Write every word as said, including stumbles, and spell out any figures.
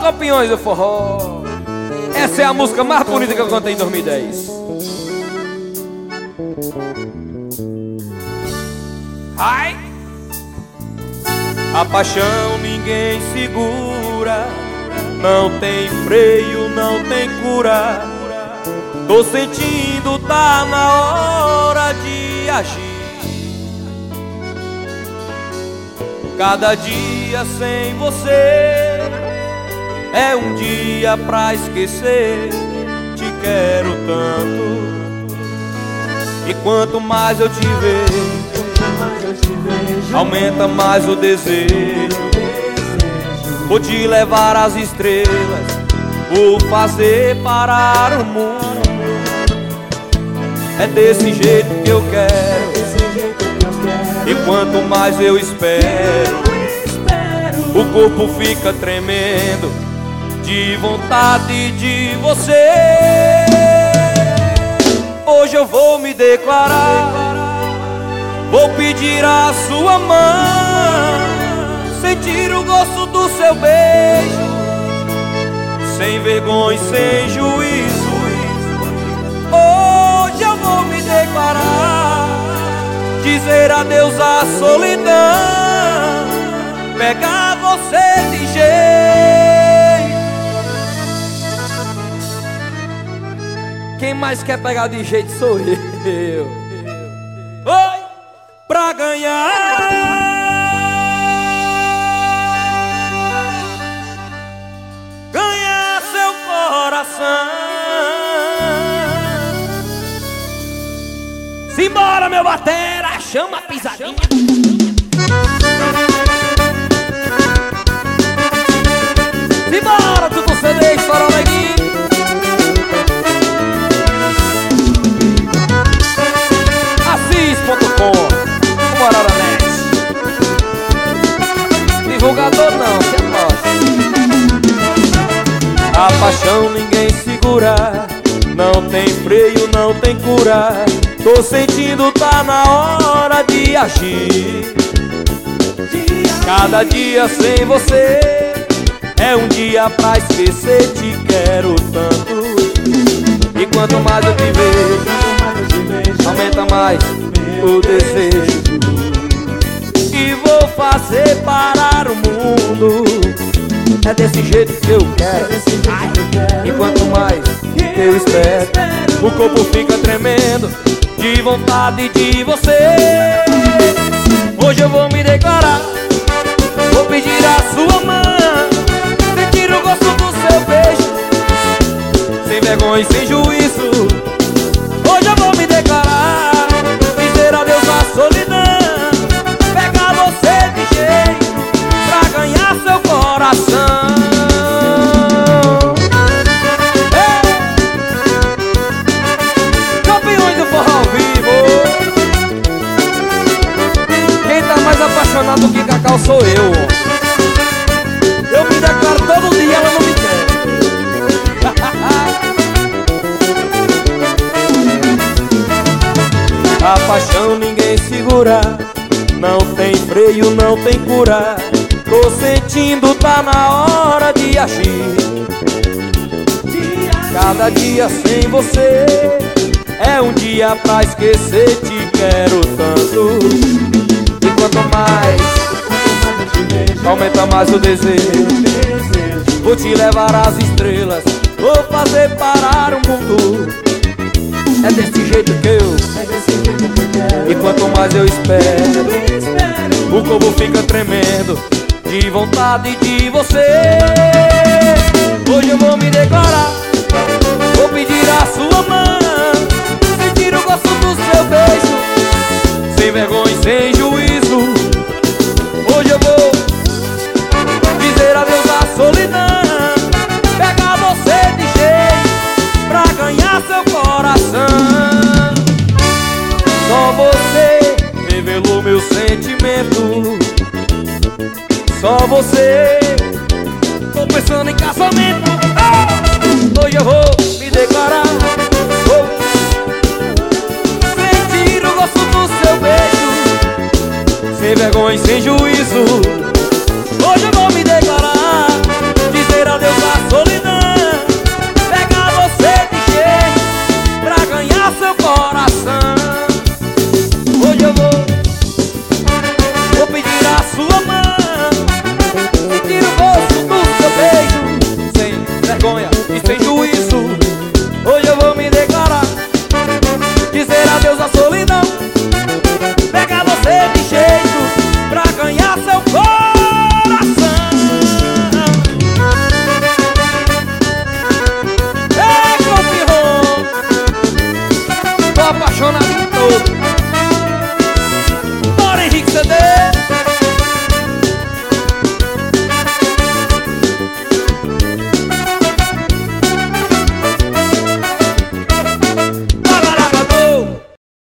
Campeões do Forró. Essa é a música mais bonita que eu cantei em dois mil e dez. Ai! A paixão ninguém segura, não tem freio, não tem cura. Tô sentindo, tá na hora de agir. Cada dia sem você é um dia pra esquecer. Te quero tanto, e quanto mais eu te vejo, aumenta mais o desejo. Vou te levar às estrelas, vou fazer parar o mundo. É desse jeito que eu quero, e quanto mais eu espero, o corpo fica tremendo de vontade de você. Hoje eu vou me declarar, vou pedir a sua mão, sentir o gosto do seu beijo, sem vergonha e sem juízo. Hoje eu vou me declarar, dizer adeus à solidão, pegar você de jeito. Quem mais quer pegar de jeito sou eu. Oi! Pra ganhar, ganhar seu coração. Simbora, meu batera, chama a pisadinha. Simbora, tudo C D, estoura neguinho. Assis ponto com, Morada Net. Divulgador não, você aposta. A paixão ninguém segura, não tem freio, não tem cura. Tô sentindo, tá na hora de agir. Cada dia sem você é um dia pra esquecer. Te quero tanto, e quanto mais eu te vejo, aumenta mais o desejo. E vou fazer parar o mundo. É desse jeito que eu quero, e quanto mais eu espero, o corpo fica tremendo de vontade de você. Hoje eu vou me declarar, vou pedir a sua mão, sentir o gosto do seu beijo, sem vergonha e sem juízo. Hoje eu vou me declarar, dizer adeus à solidão, pegar você de jeito, pra ganhar seu coração. Apaixonado que Cacau sou eu. Eu me declaro todo dia, ela não me quer. A paixão ninguém segura, não tem freio, não tem cura. Tô sentindo, tá na hora de agir. Cada dia sem você é um dia pra esquecer. Te quero tanto, quanto mais, aumenta mais o desejo. Vou te levar às estrelas, vou fazer parar o mundo. É desse jeito que eu, e quanto mais eu espero, o corpo fica tremendo de vontade de você. Hoje eu vou me declarar, vou pedir a sua mão, sentir o gosto do seu beijo, sem vergonha e sem juízo. Hoje eu vou dizer adeus à solidão, pegar você de jeito, pra ganhar seu coração. Só você revelou meu sentimento, só você. Tô pensando em casamento. Hoje eu vou me declarar, vou sentir o gosto do seu beijo, sem vergonha e sem juízo.